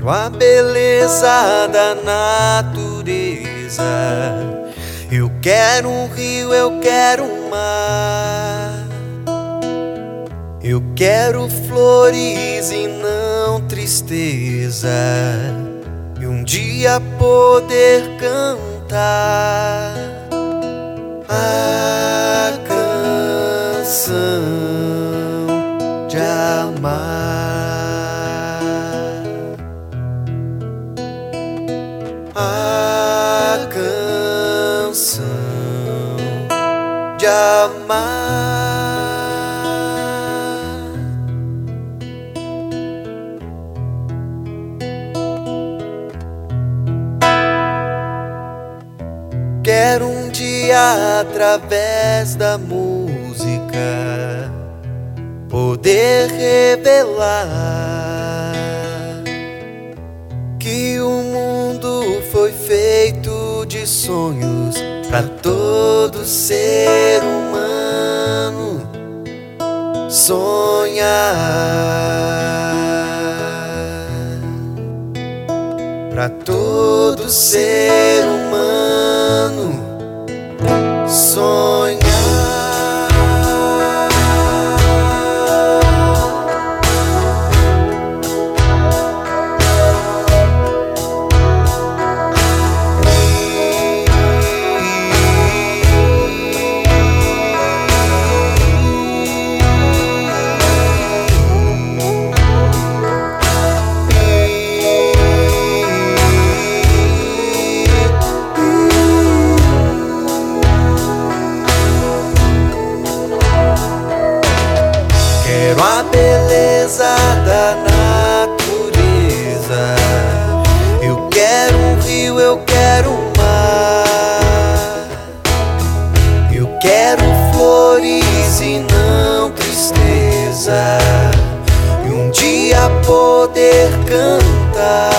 Quero a beleza da natureza. Eu quero um rio, eu quero um mar. Eu quero flores e não tristeza. E um dia poder cantar a canção de amar, a canção de amar. Quero um dia, através da música, poder revelar que o mundo foi feito de sonhos para todo ser humano sonhar, para todo ser humano sonhar. Quero a beleza da natureza. Eu quero um rio, eu quero um mar. Eu quero flores e não tristeza. E um dia poder cantar